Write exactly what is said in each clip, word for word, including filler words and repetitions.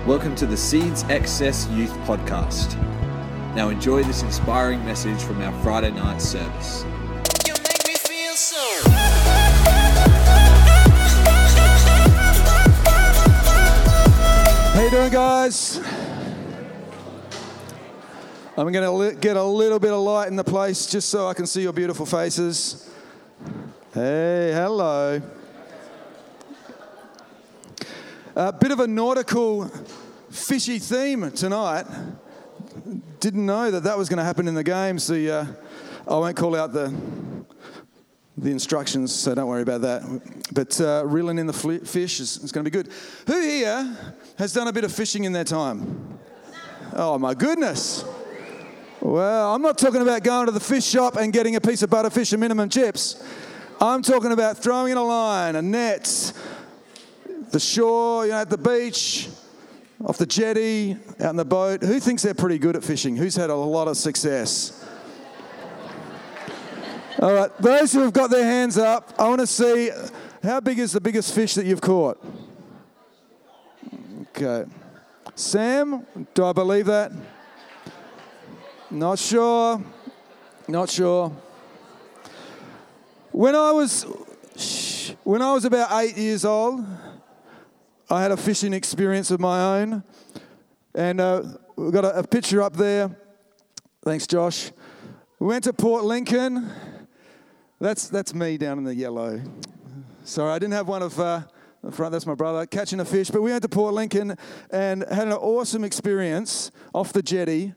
Welcome to the Seeds Access Youth Podcast. Now enjoy this inspiring message from our Friday night service. You make me feel so. How you doing, guys? I'm going to li- get a little bit of light in the place just so I can see your beautiful faces. Hey, hello. A bit of a nautical, fishy theme tonight. Didn't know that that was going to happen in the game, so uh, I won't call out the the instructions, so don't worry about that. But uh, reeling in the fl- fish is, is going to be good. Who here has done a bit of fishing in their time? Oh, my goodness. Well, I'm not talking about going to the fish shop and getting a piece of butterfish and minimum chips. I'm talking about throwing in a line, a net, the shore, you know, at the beach, off the jetty, out in the boat. Who thinks they're pretty good at fishing? Who's had a lot of success? All right, those who have got their hands up, I want to see how big is the biggest fish that you've caught? Okay. Sam, do I believe that? Not sure. Not sure. When I was when I was about eight years old, I had a fishing experience of my own, and uh, we've got a, a picture up there. Thanks, Josh. We went to Port Lincoln. That's that's me down in the yellow. Sorry, I didn't have one of uh, the front. That's my brother catching a fish. But we went to Port Lincoln and had an awesome experience off the jetty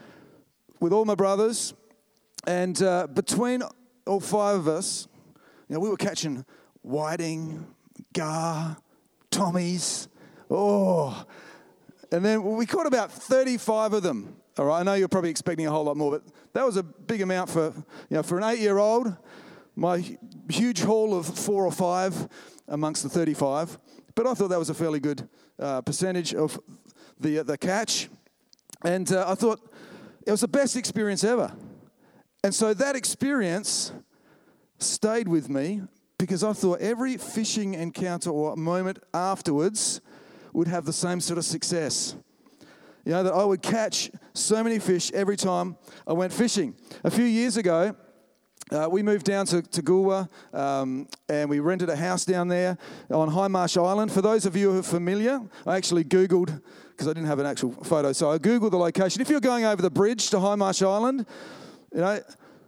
with all my brothers, and uh, between all five of us, you know, we were catching whiting, gar, tommies, oh, and then we caught about thirty-five of them. All right, I know you're probably expecting a whole lot more, but that was a big amount for, you know, for an eight-year-old. My huge haul of four or five amongst the thirty-five, but I thought that was a fairly good uh, percentage of the uh, the catch, and uh, I thought it was the best experience ever. And so that experience stayed with me because I thought every fishing encounter or moment afterwards would have the same sort of success. You know, that I would catch so many fish every time I went fishing. A few years ago, uh, we moved down to, to Goolwa, um, and we rented a house down there on Highmarsh Island. For those of you who are familiar, I actually Googled, because I didn't have an actual photo, so I Googled the location. If you're going over the bridge to Highmarsh Island, you know,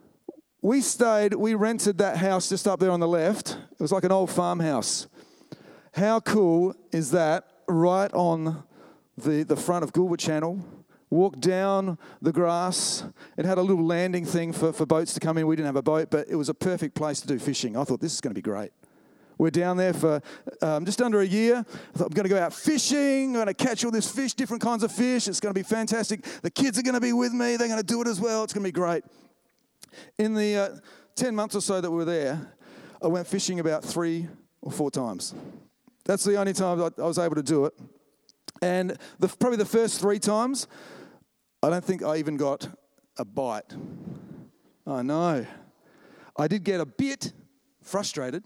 we stayed, we rented that house just up there on the left. It was like an old farmhouse. How cool is that? Right on the, the front of Goolwa Channel. Walked down the grass. It had a little landing thing for, for boats to come in. We didn't have a boat, but it was a perfect place to do fishing. I thought, this is going to be great. We're down there for um, just under a year. I thought, I'm going to go out fishing. I'm going to catch all this fish, different kinds of fish. It's going to be fantastic. The kids are going to be with me. They're going to do it as well. It's going to be great. In the uh, ten months or so that we were there, I went fishing about three or four times. That's the only time I, I was able to do it. And the, probably the first three times, I don't think I even got a bite. I know. I did get a bit frustrated.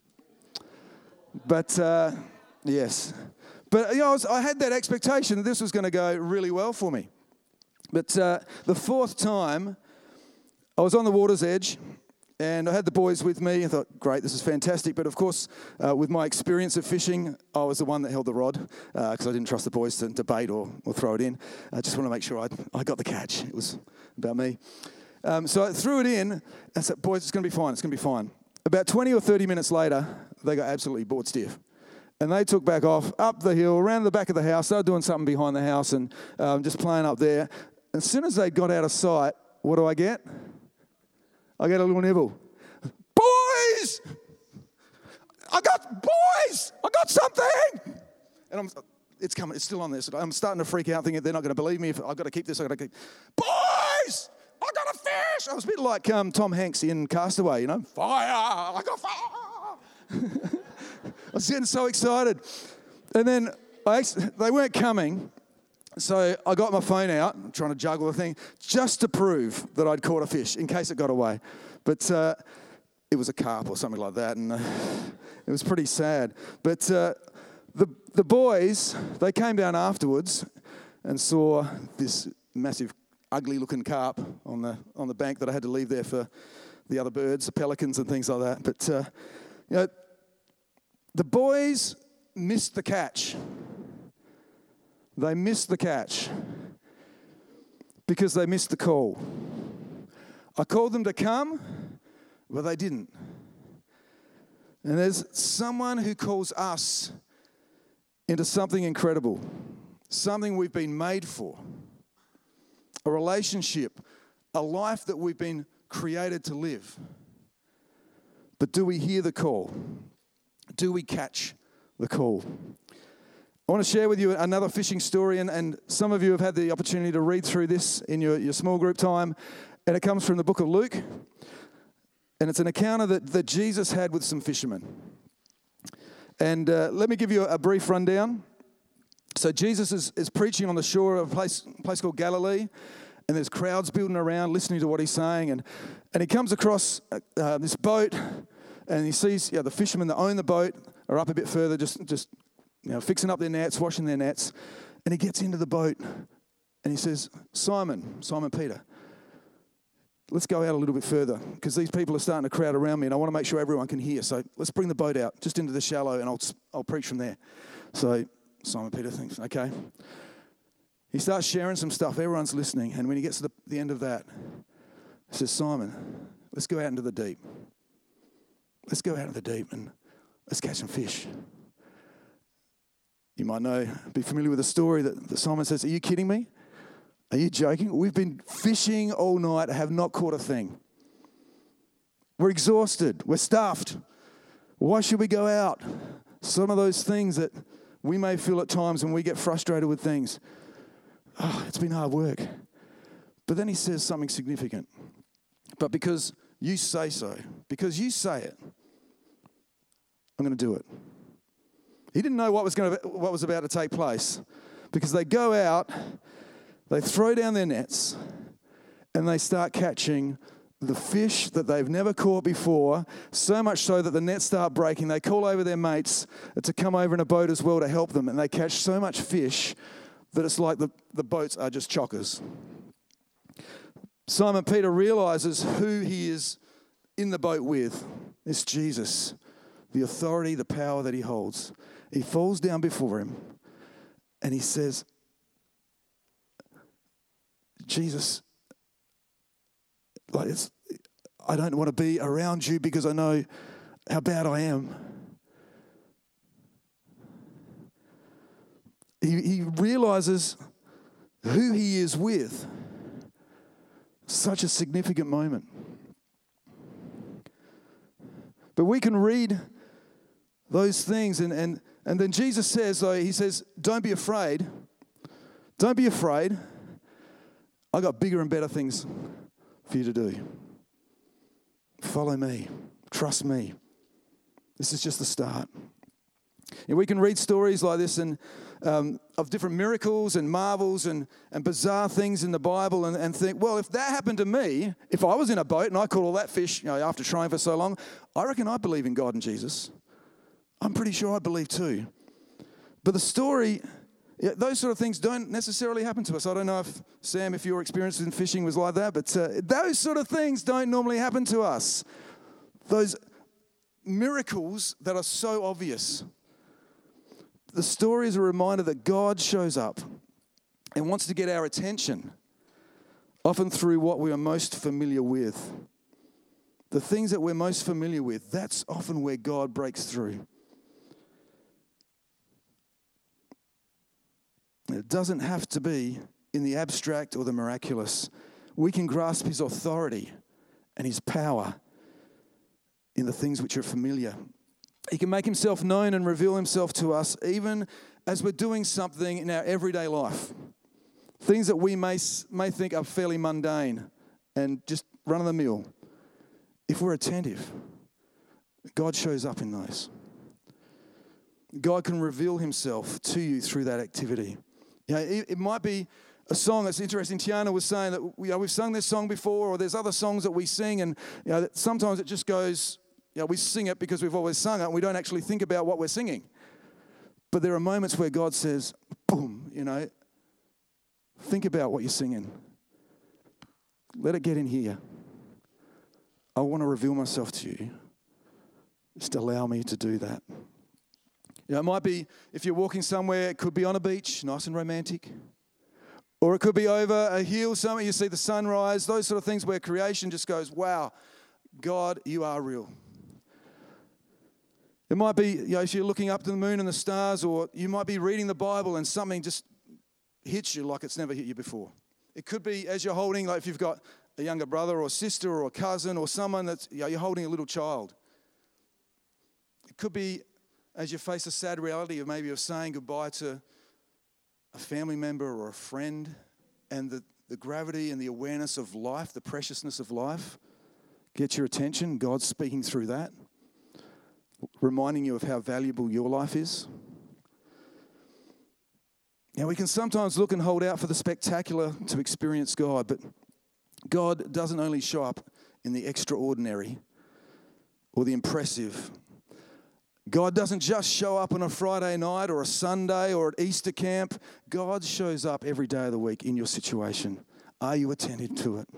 But, uh, yes. But, you know, I, was, I had that expectation that this was going to go really well for me. But uh, the fourth time, I was on the water's edge, and I had the boys with me. I thought, great, this is fantastic. But, of course, uh, with my experience of fishing, I was the one that held the rod because uh, I didn't trust the boys to, to bait or, or throw it in. I just want to make sure I I got the catch. It was about me. Um, so I threw it in and said, boys, it's going to be fine. It's going to be fine. About twenty or thirty minutes later, they got absolutely bored stiff. And they took back off, up the hill, around the back of the house. They were doing something behind the house and um, just playing up there. As soon as they got out of sight, what do I get? I get a little nibble. Boys! I got, boys! I got something! And I'm, it's coming, it's still on there. So I'm starting to freak out thinking they're not going to believe me. If I've got to keep this, I've got to keep, boys! I got a fish! I was a bit like um, Tom Hanks in Castaway, you know? Fire! I got fire! I was getting so excited. And then I actually, they weren't coming. So I got my phone out, trying to juggle the thing, just to prove that I'd caught a fish, in case it got away. But uh, it was a carp or something like that, and uh, it was pretty sad. But uh, the, the boys, they came down afterwards and saw this massive, ugly-looking carp on the on the bank that I had to leave there for the other birds, the pelicans and things like that. But, uh, you know, the boys missed the catch. They missed the catch because they missed the call. I called them to come, but they didn't. And there's someone who calls us into something incredible, something we've been made for, a relationship, a life that we've been created to live. But do we hear the call? Do we catch the call? I want to share with you another fishing story, and, and some of you have had the opportunity to read through this in your, your small group time, and it comes from the book of Luke, and it's an encounter that, that Jesus had with some fishermen. And uh, let me give you a brief rundown. So Jesus is, is preaching on the shore of a place, place called Galilee, and there's crowds building around listening to what he's saying, and, and he comes across uh, this boat, and he sees you know, the fishermen that own the boat are up a bit further, just, just you know, fixing up their nets, washing their nets, and he gets into the boat, and he says, Simon, Simon Peter, let's go out a little bit further, because these people are starting to crowd around me, and I want to make sure everyone can hear, so let's bring the boat out, just into the shallow, and I'll, I'll preach from there. So Simon Peter thinks, okay. He starts sharing some stuff. Everyone's listening. And when he gets to the, the end of that, he says, Simon, let's go out into the deep. Let's go out into the deep and let's catch some fish. You might know, be familiar with the story that, that Simon says, are you kidding me? Are you joking? We've been fishing all night, have not caught a thing. We're exhausted. We're stuffed. Why should we go out? Some of those things that we may feel at times when we get frustrated with things. Oh, it's been hard work. But then he says something significant. But because you say so, because you say it, I'm going to do it. He didn't know what was going to, what was about to take place, because they go out, they throw down their nets, and they start catching the fish that they've never caught before, so much so that the nets start breaking. They call over their mates to come over in a boat as well to help them, and they catch so much fish that it's like the, the boats are just chockers. Simon Peter realizes who he is in the boat with. It's Jesus, the authority, the power that he holds. He falls down before him and he says, Jesus, like it's, I don't want to be around you because I know how bad I am. He, he realizes who he is with. Such a significant moment. But we can read those things, and, and, and then Jesus says, though, he says, don't be afraid. Don't be afraid. I got bigger and better things for you to do. Follow me. Trust me. This is just the start. And we can read stories like this and um, of different miracles and marvels and, and bizarre things in the Bible and, and think, well, if that happened to me, if I was in a boat and I caught all that fish, you know, after trying for so long, I reckon I believe in God and Jesus. I'm pretty sure I believe too. But the story, yeah, those sort of things don't necessarily happen to us. I don't know if, Sam, if your experience in fishing was like that, but uh, those sort of things don't normally happen to us. Those miracles that are so obvious. The story is a reminder that God shows up and wants to get our attention, often through what we are most familiar with. The things that we're most familiar with, that's often where God breaks through. It doesn't have to be in the abstract or the miraculous. We can grasp his authority and his power in the things which are familiar. He can make himself known and reveal himself to us even as we're doing something in our everyday life. Things that we may, may think are fairly mundane and just run-of-the-mill. If we're attentive, God shows up in those. God can reveal himself to you through that activity. You know, it, it might be a song that's interesting. Tiana was saying that you know, we've sung this song before, or there's other songs that we sing, and you know, that sometimes it just goes... You know, we sing it because we've always sung it and we don't actually think about what we're singing. But there are moments where God says, boom, you know, think about what you're singing. Let it get in here. I want to reveal myself to you. Just allow me to do that. You know, it might be, if you're walking somewhere, it could be on a beach, nice and romantic. Or it could be over a hill somewhere, you see the sunrise, those sort of things where creation just goes, wow, God, you are real. It might be, you know, if you're looking up to the moon and the stars, or you might be reading the Bible and something just hits you like it's never hit you before. It could be as you're holding, like if you've got a younger brother or sister or a cousin or someone that's, you know, you're holding a little child. It could be as you face a sad reality of maybe of saying goodbye to a family member or a friend, and the, the gravity and the awareness of life, the preciousness of life, gets your attention. God's speaking through that, reminding you of how valuable your life is. Now, we can sometimes look and hold out for the spectacular to experience God, but God doesn't only show up in the extraordinary or the impressive. God doesn't just show up on a Friday night or a Sunday or at Easter camp. God shows up every day of the week in your situation. Are you attentive to it?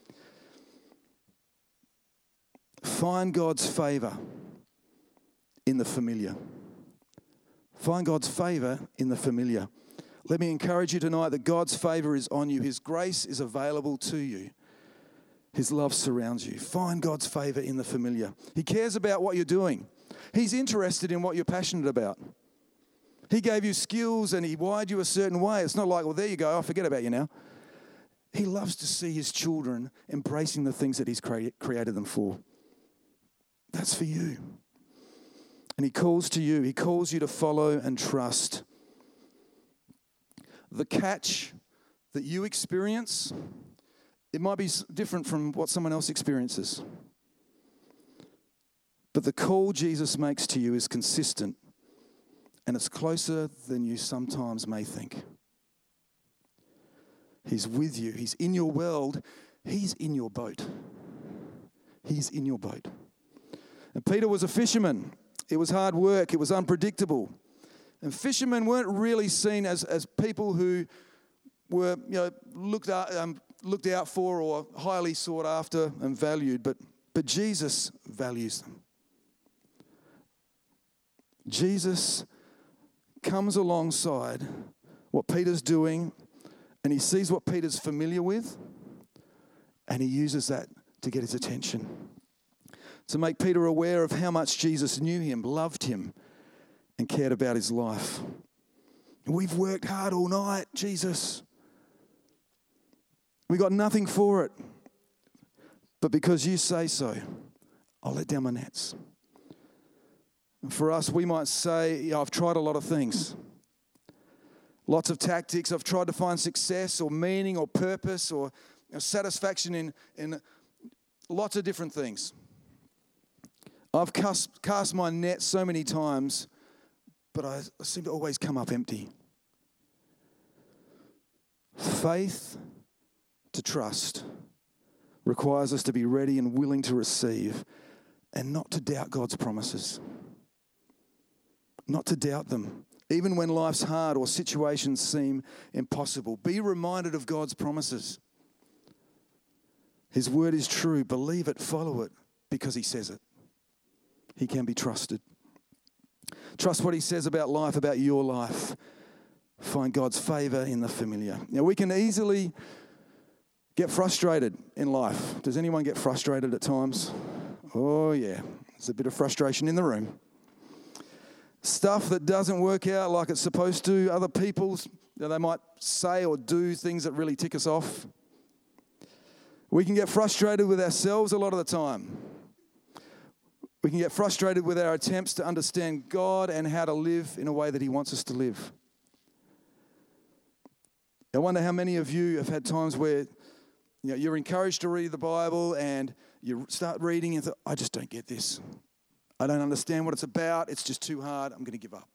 Find God's favor in the familiar. Find God's favor in the familiar. Let me encourage you tonight that God's favor is on you. His grace is available to you. His love surrounds you. Find God's favor in the familiar. He cares about what you're doing. He's interested in what you're passionate about. He gave you skills and he wired you a certain way. It's not like, well, there you go, I forget about you now. He loves to see his children embracing the things that he's cre- created them for. That's for you. And he calls to you. He calls you to follow and trust. The catch that you experience, it might be different from what someone else experiences. But the call Jesus makes to you is consistent, and it's closer than you sometimes may think. He's with you. He's in your world. He's in your boat. He's in your boat. And Peter was a fisherman. It was hard work. It was unpredictable. And fishermen weren't really seen as, as people who were, you know, looked out, um, looked out for or highly sought after and valued, but, but Jesus values them. Jesus comes alongside what Peter's doing, and he sees what Peter's familiar with, and he uses that to get his attention, to make Peter aware of how much Jesus knew him, loved him, and cared about his life. We've worked hard all night, Jesus. We got nothing for it. But because you say so, I'll let down my nets. And for us, we might say, yeah, I've tried a lot of things. Lots of tactics. I've tried to find success or meaning or purpose or, you know, satisfaction in, in lots of different things. I've cast, cast my net so many times, but I seem to always come up empty. Faith to trust requires us to be ready and willing to receive and not to doubt God's promises. Not to doubt them, even when life's hard or situations seem impossible. Be reminded of God's promises. His word is true. Believe it, follow it, because he says it. He can be trusted. Trust what he says about life, about your life. Find God's favor in the familiar. Now, we can easily get frustrated in life. Does anyone get frustrated at times? Oh, yeah. There's a bit of frustration in the room. Stuff that doesn't work out like it's supposed to. Other people's, you know, they might say or do things that really tick us off. We can get frustrated with ourselves a lot of the time. We can get frustrated with our attempts to understand God and how to live in a way that he wants us to live. I wonder how many of you have had times where, you know, you're encouraged to read the Bible and you start reading and think, I just don't get this. I don't understand what it's about. It's just too hard. I'm going to give up.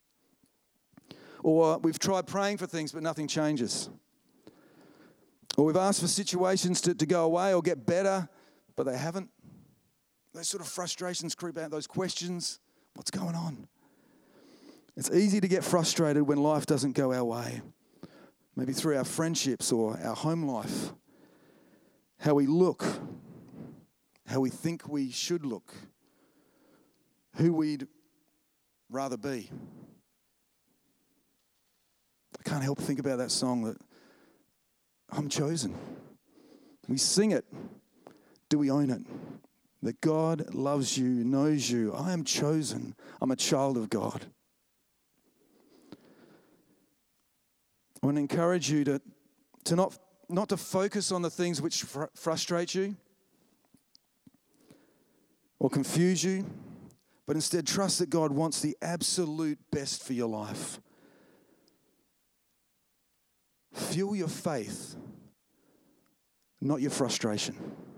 Or we've tried praying for things, but nothing changes. Or we've asked for situations to, to go away or get better, but they haven't. Those sort of frustrations creep out, those questions. What's going on? It's easy to get frustrated when life doesn't go our way. Maybe through our friendships or our home life. How we look. How we think we should look. Who we'd rather be. I can't help think about that song that I'm chosen. We sing it. Do we own it? That God loves you, knows you. I am chosen. I'm a child of God. I want to encourage you to, to not, not to focus on the things which fr- frustrate you or confuse you, but instead trust that God wants the absolute best for your life. Fuel your faith, not your frustration.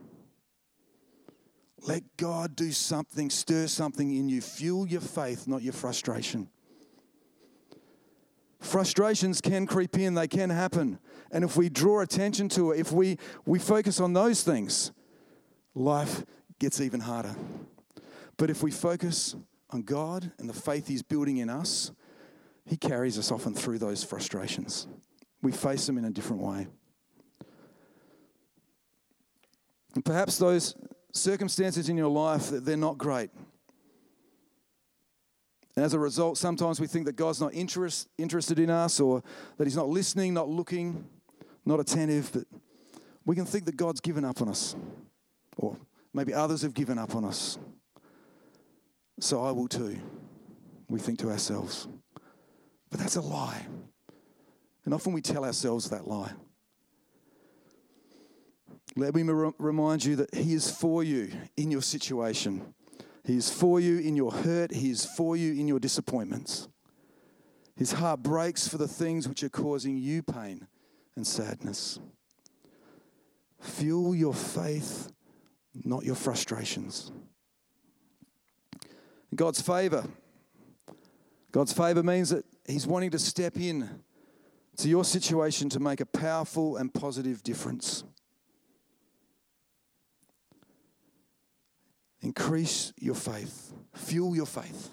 Let God do something, stir something in you. Fuel your faith, not your frustration. Frustrations can creep in, they can happen. And if we draw attention to it, if we, we focus on those things, life gets even harder. But if we focus on God and the faith He's building in us, He carries us often through those frustrations. We face them in a different way. And perhaps those circumstances in your life, they're not great. And as a result, sometimes we think that God's not interest, interested in us, or that He's not listening, not looking, not attentive. But we can think that God's given up on us, or maybe others have given up on us. So I will too, we think to ourselves. But that's a lie. And often we tell ourselves that lie. Let me remind you that He is for you in your situation. He is for you in your hurt. He is for you in your disappointments. His heart breaks for the things which are causing you pain and sadness. Fuel your faith, not your frustrations. God's favor. God's favor means that He's wanting to step in to your situation to make a powerful and positive difference. Increase your faith. Fuel your faith.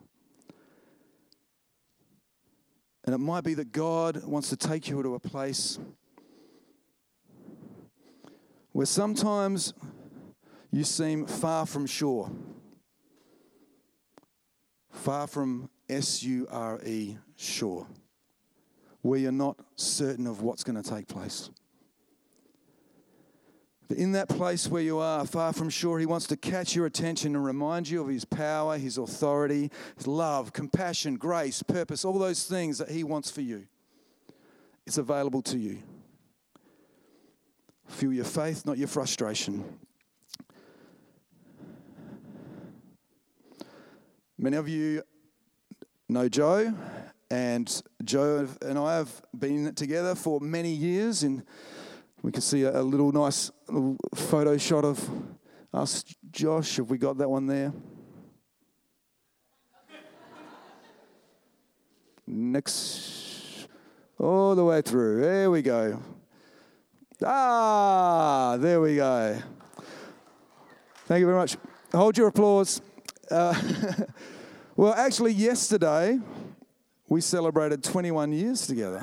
And it might be that God wants to take you to a place where sometimes you seem far from shore. Far from S U R E, shore. Where you're not certain of what's going to take place. But in that place where you are, far from shore, He wants to catch your attention and remind you of His power, His authority, His love, compassion, grace, purpose, all those things that He wants for you. It's available to you. Fuel your faith, not your frustration. Many of you know Joe, and Joe and I have been together for many years. And we can see a, a little nice little photo shot of us. Josh, have we got that one there? Next, all the way through. There we go. Ah, there we go. Thank you very much. Hold your applause. Uh, well, actually, yesterday we celebrated twenty-one years together.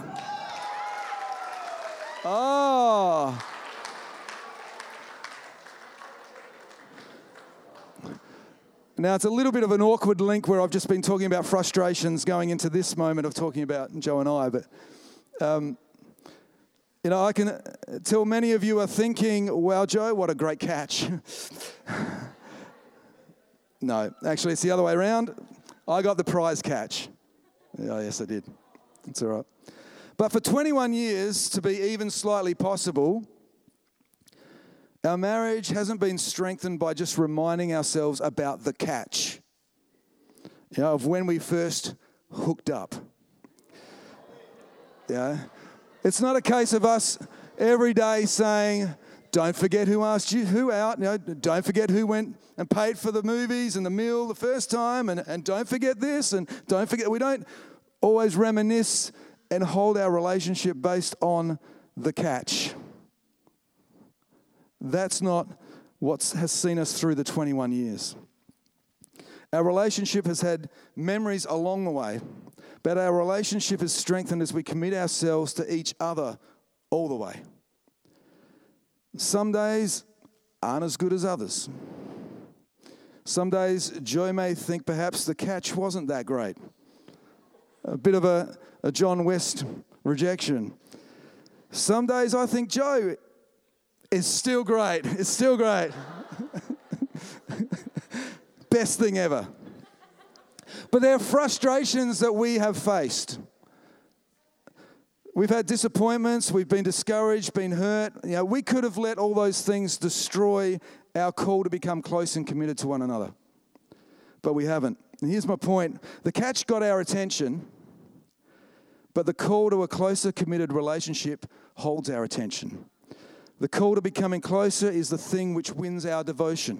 Oh. Now, it's a little bit of an awkward link where I've just been talking about frustrations going into this moment of talking about Joe and I, but um, you know, I can tell many of you are thinking, wow, Joe, what a great catch. No, actually, it's the other way around. I got the prize catch. Oh, yes, I did. It's all right. But for twenty-one years to be even slightly possible, our marriage hasn't been strengthened by just reminding ourselves about the catch, you know, of when we first hooked up. Yeah. It's not a case of us every day saying, don't forget who asked you who out. You know, don't forget who went and paid for the movies and the meal the first time. And, and don't forget this. And don't forget, we don't always reminisce and hold our relationship based on the catch. That's not what has seen us through the twenty-one years. Our relationship has had memories along the way, But our relationship is strengthened as we commit ourselves to each other all the way. Some days aren't as good as others. Some days Joe may think perhaps the catch wasn't that great. A bit of a, a John West rejection. Some days I think Joe is still great. It's still great. Best thing ever. But there are frustrations that we have faced. We've had disappointments, we've been discouraged, been hurt. You know, we could have let all those things destroy our call to become close and committed to one another. But we haven't. And here's my point. The catch got our attention, but the call to a closer, committed relationship holds our attention. The call to becoming closer is the thing which wins our devotion.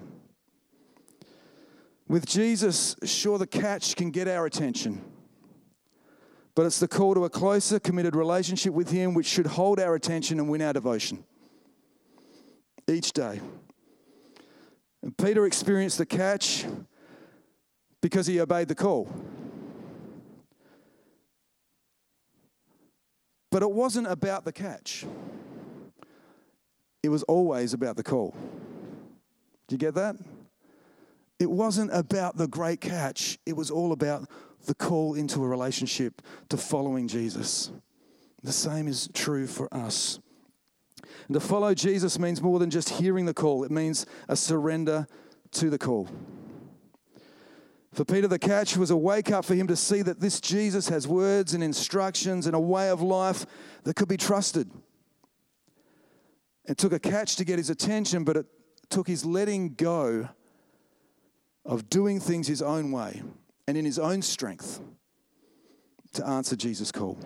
With Jesus, sure, the catch can get our attention, but it's the call to a closer, committed relationship with Him which should hold our attention and win our devotion each day. And Peter experienced the catch because he obeyed the call. But it wasn't about the catch. It was always about the call. Do you get that? It wasn't about the great catch. It was all about the call into a relationship to following Jesus. The same is true for us. And to follow Jesus means more than just hearing the call. It means a surrender to the call. For Peter, the catch was a wake-up for him to see that this Jesus has words and instructions and a way of life that could be trusted. It took a catch to get his attention, but it took his letting go of doing things his own way and in his own strength to answer Jesus' call.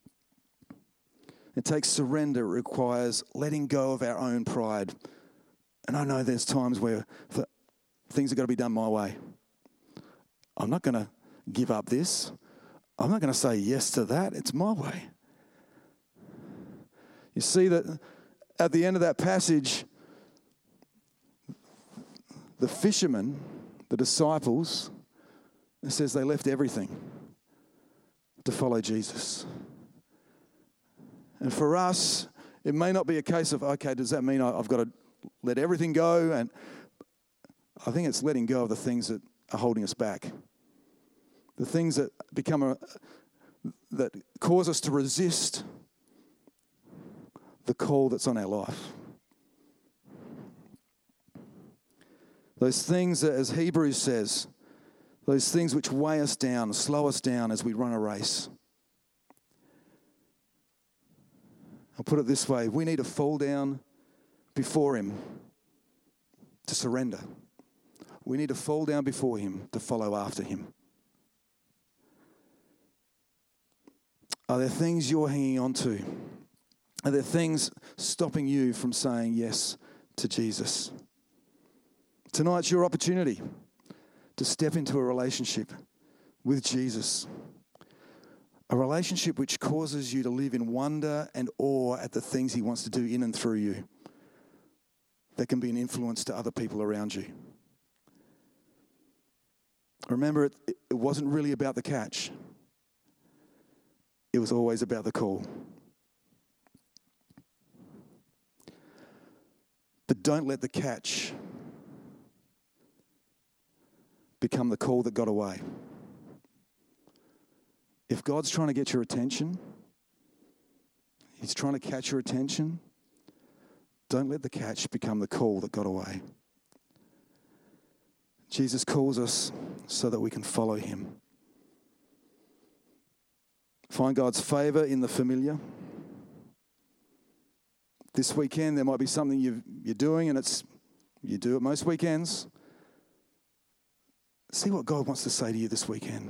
It takes surrender. It requires letting go of our own pride. And I know there's times where things are going to be done my way. I'm not going to give up this. I'm not going to say yes to that. It's my way. You see that at the end of that passage, the fishermen, the disciples, it says they left everything to follow Jesus. And for us, it may not be a case of, okay, does that mean I've got to let everything go? And I think it's letting go of the things that are holding us back. The things that become a, that cause us to resist the call that's on our life. Those things that, as Hebrews says, those things which weigh us down, slow us down as we run a race. I'll put it this way. We need to fall down before Him to surrender. We need to fall down before Him to follow after Him. Are there things you're hanging on to? Are there things stopping you from saying yes to Jesus? Tonight's your opportunity to step into a relationship with Jesus. A relationship which causes you to live in wonder and awe at the things He wants to do in and through you. That can be an influence to other people around you. Remember, it, it wasn't really about the catch. It was always about the call. But don't let the catch become the call that got away. If God's trying to get your attention, He's trying to catch your attention, don't let the catch become the call that got away. Jesus calls us so that we can follow Him. Find God's favor in the familiar. This weekend, there might be something you've, you're doing, and it's you do it most weekends. See what God wants to say to you this weekend.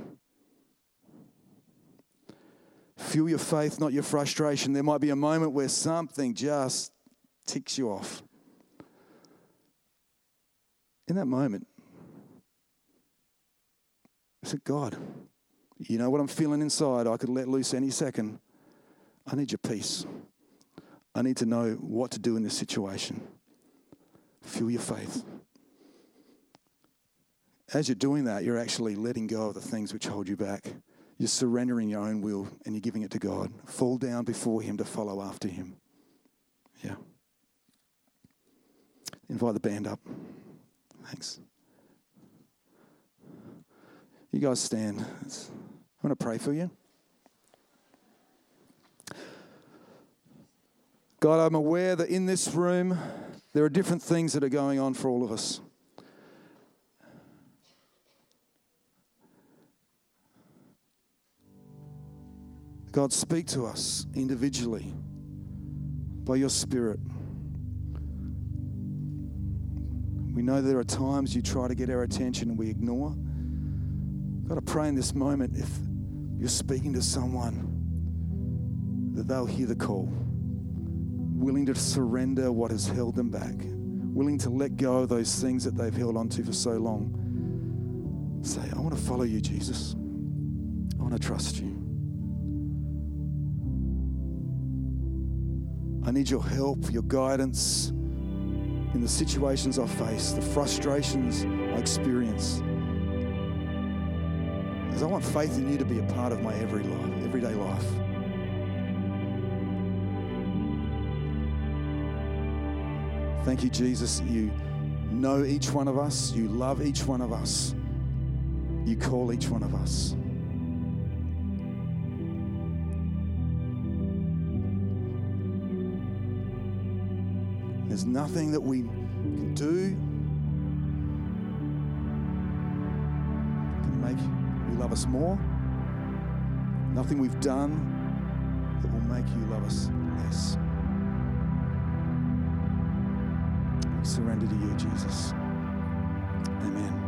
Fuel your faith, not your frustration. There might be a moment where something just ticks you off. In that moment, I said, God, you know what I'm feeling inside. I could let loose any second. I need your peace. I need to know what to do in this situation. Fuel your faith. As you're doing that, you're actually letting go of the things which hold you back. You're surrendering your own will and you're giving it to God. Fall down before him to follow after him. Yeah. Invite the band up. Thanks. You guys stand. I want to pray for you. God, I'm aware that in this room there are different things that are going on for all of us. God, speak to us individually by your Spirit. We know there are times you try to get our attention and we ignore. God, I pray in this moment, if you're speaking to someone, that they'll hear the call, willing to surrender what has held them back, willing to let go of those things that they've held onto for so long. Say, I want to follow you, Jesus. I want to trust you. I need your help, your guidance in the situations I face, the frustrations I experience. Because I want faith in you to be a part of my every life, everyday life. Thank you, Jesus. You know each one of us. You love each one of us. You call each one of us. There's nothing that we can do can make you love us more. Nothing we've done that will make you love us less. We surrender to you, Jesus. Amen.